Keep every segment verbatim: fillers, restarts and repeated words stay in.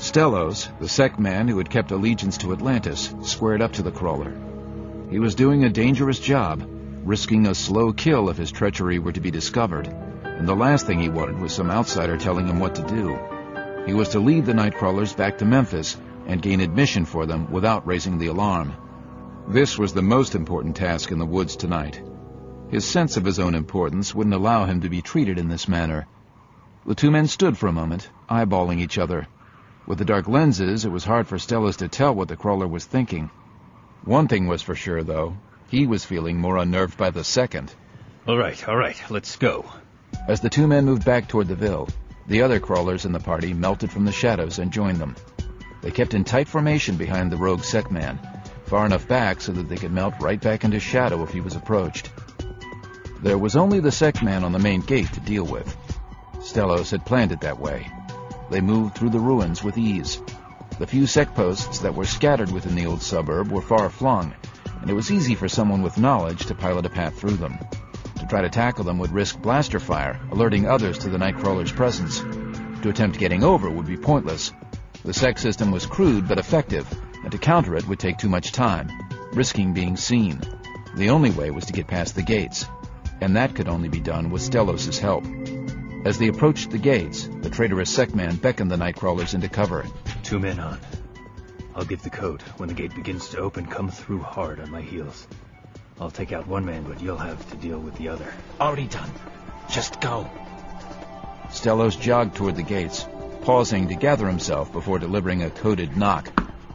Stellos, the sect man who had kept allegiance to Atlantis, squared up to the crawler. He was doing a dangerous job, risking a slow kill if his treachery were to be discovered, and the last thing he wanted was some outsider telling him what to do. He was to lead the Nightcrawlers back to Memphis and gain admission for them without raising the alarm. This was the most important task in the woods tonight. His sense of his own importance wouldn't allow him to be treated in this manner. The two men stood for a moment, eyeballing each other. With the dark lenses, it was hard for Stellos to tell what the crawler was thinking. One thing was for sure, though. He was feeling more unnerved by the second. All right, all right, let's go. As the two men moved back toward the Ville, the other crawlers in the party melted from the shadows and joined them. They kept in tight formation behind the rogue sect man, far enough back so that they could melt right back into shadow if he was approached. There was only the sect man on the main gate to deal with. Stellos had planned it that way. They moved through the ruins with ease. The few sect posts that were scattered within the old suburb were far-flung, and it was easy for someone with knowledge to pilot a path through them. To try to tackle them would risk blaster fire, alerting others to the Nightcrawler's presence. To attempt getting over would be pointless. The sect system was crude but effective, and to counter it would take too much time, risking being seen. The only way was to get past the gates, and that could only be done with Stellos' help. As they approached the gates, the traitorous sect man beckoned the Nightcrawlers into cover. Two men on. I'll give the code. When the gate begins to open, come through hard on my heels. I'll take out one man, but you'll have to deal with the other. Already done. Just go. Stellos jogged toward the gates, pausing to gather himself before delivering a coded knock.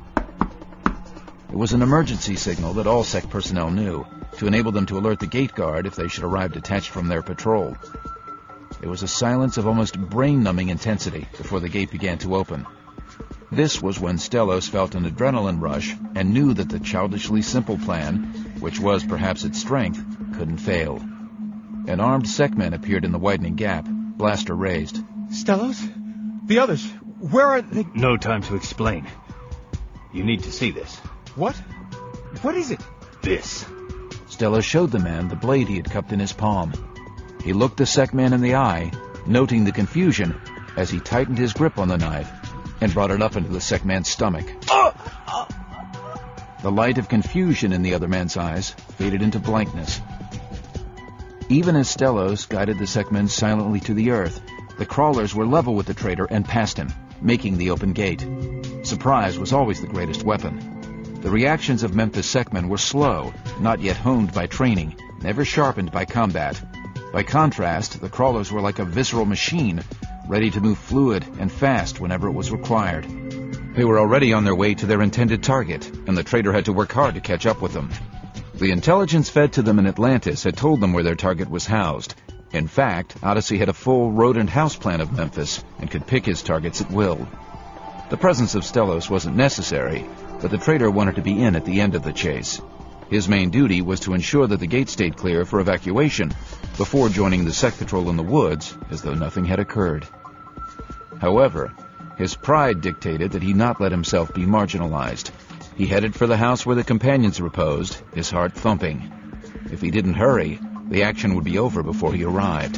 It was an emergency signal that all sect personnel knew, to enable them to alert the gate guard if they should arrive detached from their patrol. There was a silence of almost brain-numbing intensity before the gate began to open. This was when Stellos felt an adrenaline rush and knew that the childishly simple plan, which was perhaps its strength, couldn't fail. An armed sectman appeared in the widening gap, blaster raised. Stellos? The others? Where are they? No time to explain. You need to see this. What? What is it? This. Stellos showed the man the blade he had cupped in his palm. He looked the sectman in the eye, noting the confusion as he tightened his grip on the knife and brought it up into the sectman's stomach. The light of confusion in the other man's eyes faded into blankness. Even as Stellos guided the sectman silently to the earth, the crawlers were level with the traitor and past him, making the open gate. Surprise was always the greatest weapon. The reactions of Memphis sectmen were slow, not yet honed by training, never sharpened by combat. By contrast, the crawlers were like a visceral machine, ready to move fluid and fast whenever it was required. They were already on their way to their intended target, and the traitor had to work hard to catch up with them. The intelligence fed to them in Atlantis had told them where their target was housed. In fact, Odyssey had a full road and house plan of Memphis and could pick his targets at will. The presence of Stellos wasn't necessary, but the traitor wanted to be in at the end of the chase. His main duty was to ensure that the gate stayed clear for evacuation before joining the sect patrol in the woods as though nothing had occurred. However, his pride dictated that he not let himself be marginalized. He headed for the house where the companions reposed, his heart thumping. If he didn't hurry, the action would be over before he arrived.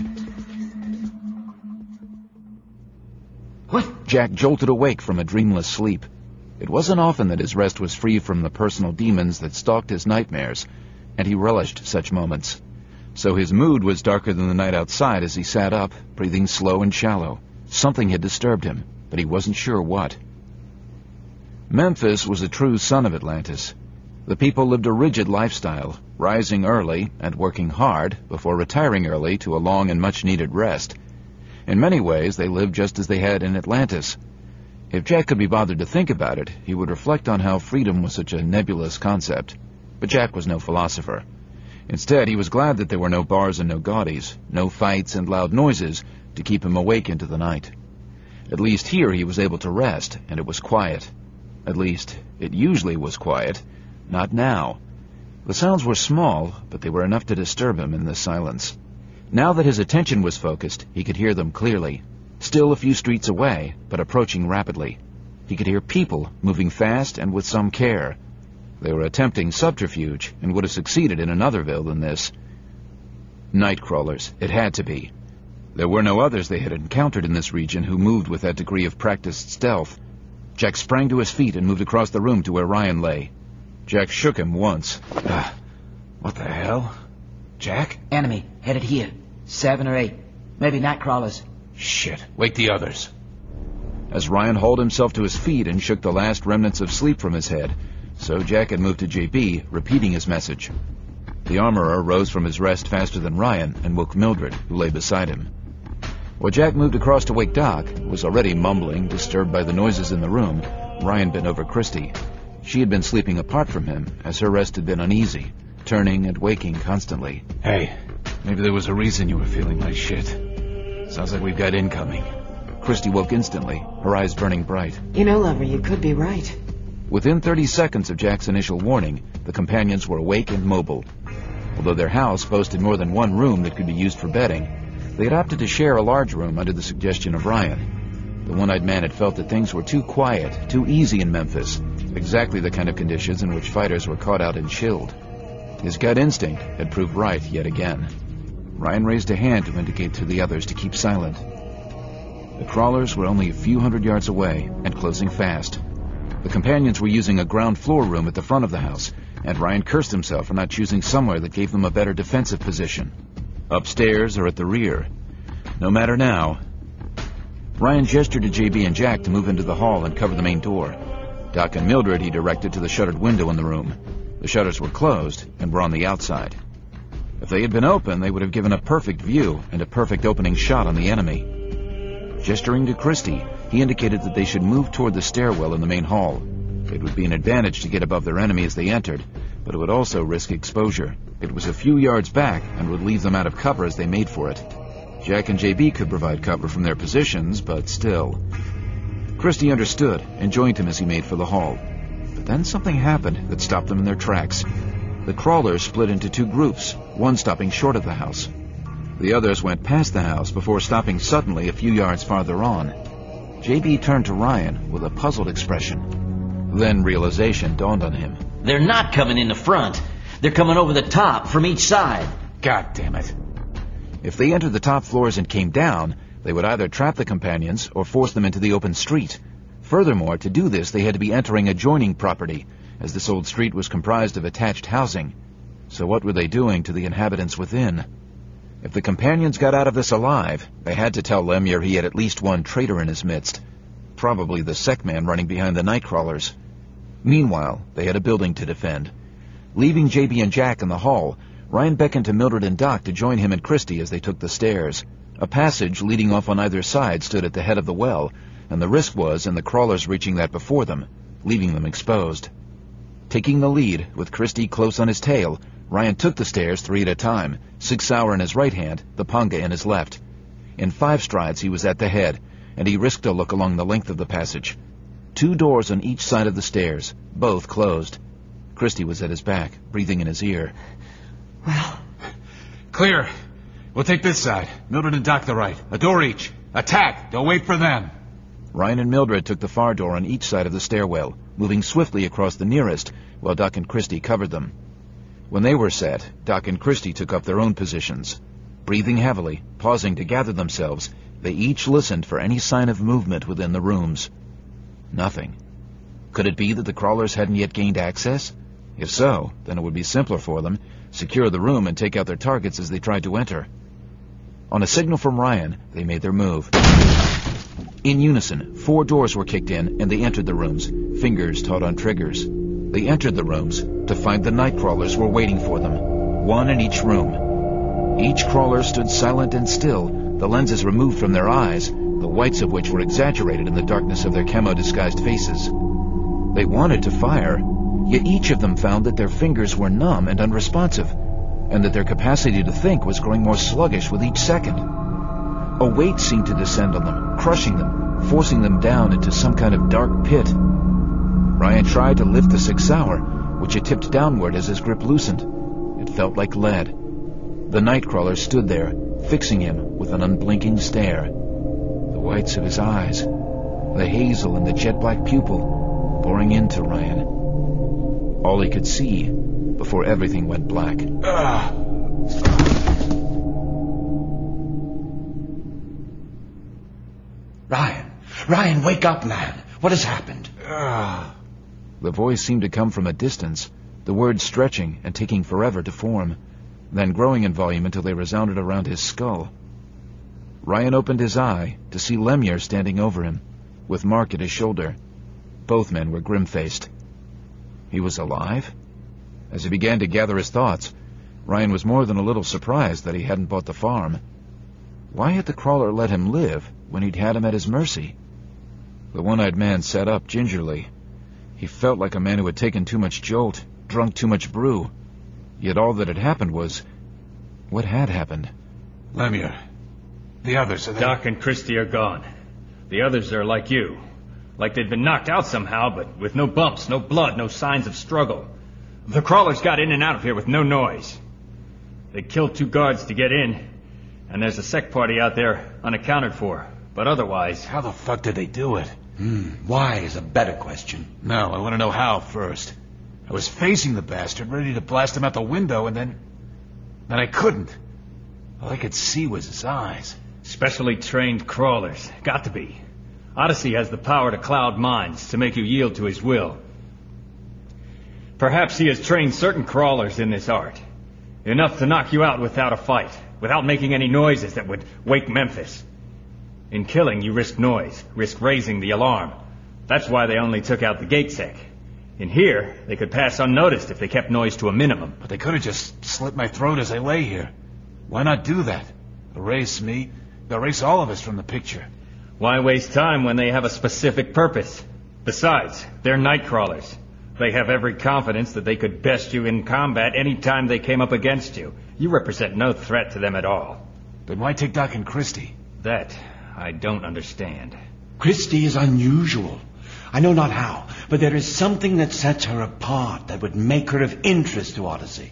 What? Jack jolted awake from a dreamless sleep. It wasn't often that his rest was free from the personal demons that stalked his nightmares, and he relished such moments. So his mood was darker than the night outside as he sat up, breathing slow and shallow. Something had disturbed him, but he wasn't sure what. Memphis was a true son of Atlantis. The people lived a rigid lifestyle, rising early and working hard before retiring early to a long and much-needed rest. In many ways, they lived just as they had in Atlantis. If Jack could be bothered to think about it, he would reflect on how freedom was such a nebulous concept. But Jack was no philosopher. Instead, he was glad that there were no bars and no gaudies, no fights and loud noises to keep him awake into the night. At least here he was able to rest, and it was quiet. At least, it usually was quiet. Not now. The sounds were small, but they were enough to disturb him in this silence. Now that his attention was focused, he could hear them clearly. Still a few streets away, but approaching rapidly. He could hear people moving fast and with some care. They were attempting subterfuge and would have succeeded in another ville than this. Nightcrawlers, it had to be. There were no others they had encountered in this region who moved with that degree of practiced stealth. Jack sprang to his feet and moved across the room to where Ryan lay. Jack shook him once. Uh, what the hell? Jack? Enemy, headed here. Seven or eight. Maybe night crawlers. Shit. Wake the others. As Ryan hauled himself to his feet and shook the last remnants of sleep from his head, so Jack had moved to J B, repeating his message. The armorer rose from his rest faster than Ryan and woke Mildred, who lay beside him. While Jack moved across to wake Doc, who was already mumbling, disturbed by the noises in the room, Ryan bent over Christy. She had been sleeping apart from him, as her rest had been uneasy, turning and waking constantly. Hey, maybe there was a reason you were feeling like shit. Sounds like we've got incoming. Christy woke instantly, her eyes burning bright. You know, lover, you could be right. Within thirty seconds of Jack's initial warning, the companions were awake and mobile. Although their house boasted more than one room that could be used for bedding, they had opted to share a large room under the suggestion of Ryan. The one-eyed man had felt that things were too quiet, too easy in Memphis, exactly the kind of conditions in which fighters were caught out and chilled. His gut instinct had proved right yet again. Ryan raised a hand to indicate to the others to keep silent. The crawlers were only a few hundred yards away and closing fast. The companions were using a ground floor room at the front of the house, and Ryan cursed himself for not choosing somewhere that gave them a better defensive position. Upstairs or at the rear. No matter now. Ryan gestured to J B and Jack to move into the hall and cover the main door. Doc and Mildred he directed to the shuttered window in the room. The shutters were closed and were on the outside. If they had been open, they would have given a perfect view and a perfect opening shot on the enemy. Gesturing to Christy, he indicated that they should move toward the stairwell in the main hall. It would be an advantage to get above their enemy as they entered, but it would also risk exposure. It was a few yards back and would leave them out of cover as they made for it. Jack and J B could provide cover from their positions, but still. Christy understood and joined him as he made for the hall. But then something happened that stopped them in their tracks. The crawlers split into two groups, one stopping short of the house. The others went past the house before stopping suddenly a few yards farther on. J B turned to Ryan with a puzzled expression. Then realization dawned on him. They're not coming in the front. They're coming over the top from each side. God damn it. If they entered the top floors and came down, they would either trap the companions or force them into the open street. Furthermore, to do this, they had to be entering adjoining property, as this old street was comprised of attached housing. So what were they doing to the inhabitants within? If the companions got out of this alive, they had to tell Lemire he had at least one traitor in his midst. Probably the sec man running behind the night crawlers. Meanwhile, they had a building to defend. Leaving J B and Jack in the hall, Ryan beckoned to Mildred and Doc to join him and Christy as they took the stairs. A passage leading off on either side stood at the head of the well, and the risk was in the crawlers reaching that before them, leaving them exposed. Taking the lead, with Christy close on his tail, Ryan took the stairs three at a time, Sig Sauer in his right hand, the panga in his left. In five strides he was at the head, and he risked a look along the length of the passage. Two doors on each side of the stairs, both closed. Christy was at his back, breathing in his ear. Well... Clear. We'll take this side. Mildred and Doc the right. A door each. Attack! Don't wait for them. Ryan and Mildred took the far door on each side of the stairwell, moving swiftly across the nearest, while Doc and Christy covered them. When they were set, Doc and Christy took up their own positions. Breathing heavily, pausing to gather themselves, they each listened for any sign of movement within the rooms. Nothing. Could it be that the crawlers hadn't yet gained access? If so, then it would be simpler for them, secure the room and take out their targets as they tried to enter. On a signal from Ryan, they made their move. In unison, four doors were kicked in, and they entered the rooms, fingers taut on triggers. They entered the rooms to find the night crawlers were waiting for them, one in each room. Each crawler stood silent and still, the lenses removed from their eyes, the whites of which were exaggerated in the darkness of their camo-disguised faces. They wanted to fire, yet each of them found that their fingers were numb and unresponsive, and that their capacity to think was growing more sluggish with each second. A weight seemed to descend on them, crushing them, forcing them down into some kind of dark pit. Ryan tried to lift the Sig Sauer, which had tipped downward as his grip loosened. It felt like lead. The nightcrawler stood there, fixing him with an unblinking stare. The whites of his eyes, the hazel in the jet-black pupil, boring into Ryan. All he could see before everything went black. Ah. Ryan! Ryan, wake up, man! What has happened? Ah. The voice seemed to come from a distance, the words stretching and taking forever to form, then growing in volume until they resounded around his skull. Ryan opened his eye to see Lemire standing over him, with Mark at his shoulder. Both men were grim-faced. He was alive? As he began to gather his thoughts, Ryan was more than a little surprised that he hadn't bought the farm. Why had the crawler let him live when he'd had him at his mercy? The one-eyed man sat up gingerly. He felt like a man who had taken too much jolt, drunk too much brew. Yet all that had happened was... what had happened? Lemire. The others, are they... Doc and Christie are gone. The others are like you. Like they'd been knocked out somehow, but with no bumps, no blood, no signs of struggle. The crawlers got in and out of here with no noise. They killed two guards to get in, and there's a sec party out there unaccounted for. But otherwise... How the fuck did they do it? Hmm, why is a better question. No, I want to know how first. I was facing the bastard, ready to blast him out the window, and then... Then I couldn't. All I could see was his eyes. Specially trained crawlers. Got to be. Odyssey has the power to cloud minds, to make you yield to his will. Perhaps he has trained certain crawlers in this art. Enough to knock you out without a fight, without making any noises that would wake Memphis. In killing, you risk noise, risk raising the alarm. That's why they only took out the gate sec. In here, they could pass unnoticed if they kept noise to a minimum. But they could have just slit my throat as I lay here. Why not do that? Erase me, erase all of us from the picture. Why waste time when they have a specific purpose? Besides, they're night crawlers. They have every confidence that they could best you in combat any time they came up against you. You represent no threat to them at all. Then why take Doc and Christie? That I don't understand. Christie is unusual. I know not how, but there is something that sets her apart that would make her of interest to Odyssey.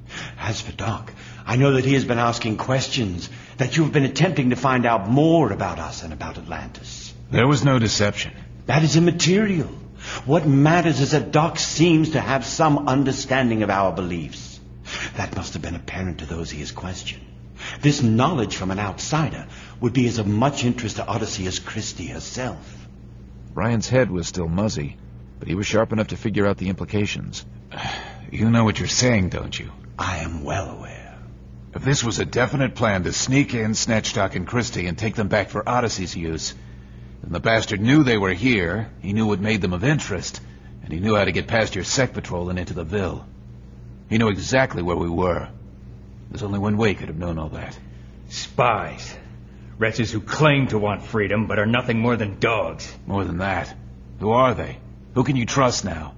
As for Doc, I know that he has been asking questions, that you have been attempting to find out more about us and about Atlantis. There was no deception. That is immaterial. What matters is that Doc seems to have some understanding of our beliefs. That must have been apparent to those he has questioned. This knowledge from an outsider would be as of much interest to Odyssey as Christie herself. Ryan's head was still muzzy, but he was sharp enough to figure out the implications. You know what you're saying, don't you? I am well aware. If this was a definite plan to sneak in, snatch Doc and Christie, and take them back for Odyssey's use, then the bastard knew they were here, he knew what made them of interest, and he knew how to get past your sec patrol and into the Ville. He knew exactly where we were. There's only one way he could have known all that. Spies. Wretches who claim to want freedom, but are nothing more than dogs. More than that. Who are they? Who can you trust now?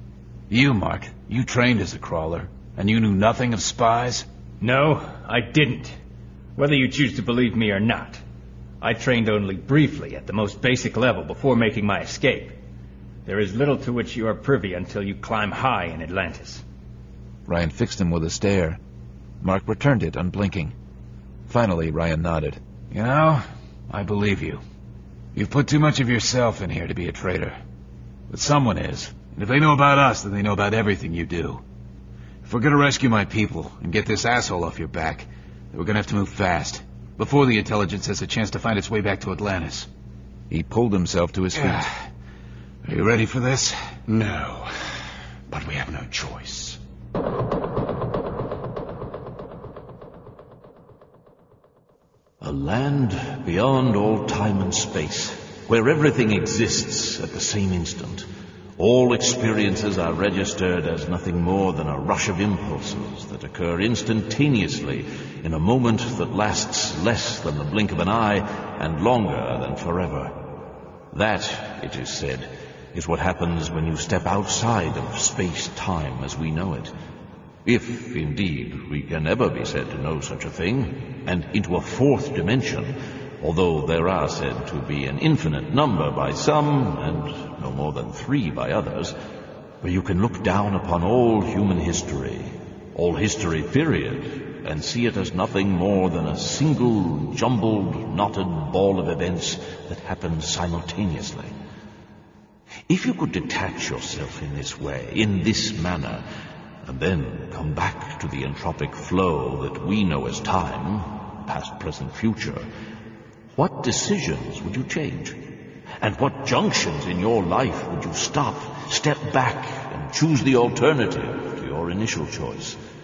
You, Mark. You trained as a crawler, and you knew nothing of spies? No, I didn't. Whether you choose to believe me or not. I trained only briefly at the most basic level before making my escape. There is little to which you are privy until you climb high in Atlantis. Ryan fixed him with a stare. Mark returned it, unblinking. Finally, Ryan nodded. You know, I believe you. You've put too much of yourself in here to be a traitor. But someone is. And if they know about us, then they know about everything you do. If we're gonna rescue my people and get this asshole off your back, then we're gonna have to move fast, before the intelligence has a chance to find its way back to Atlantis. He pulled himself to his feet. Are you ready for this? No, but we have no choice. A land beyond all time and space, where everything exists at the same instant. All experiences are registered as nothing more than a rush of impulses that occur instantaneously in a moment that lasts less than the blink of an eye and longer than forever. That, it is said, is what happens when you step outside of space-time as we know it. If, indeed, we can ever be said to know such a thing, and into a fourth dimension, although there are said to be an infinite number by some, and no more than three by others, where you can look down upon all human history, all history period, and see it as nothing more than a single, jumbled, knotted ball of events that happen simultaneously. If you could detach yourself in this way, in this manner, and then come back to the entropic flow that we know as time, past, present, future, what decisions would you change? And what junctions in your life would you stop, step back, and choose the alternative to your initial choice?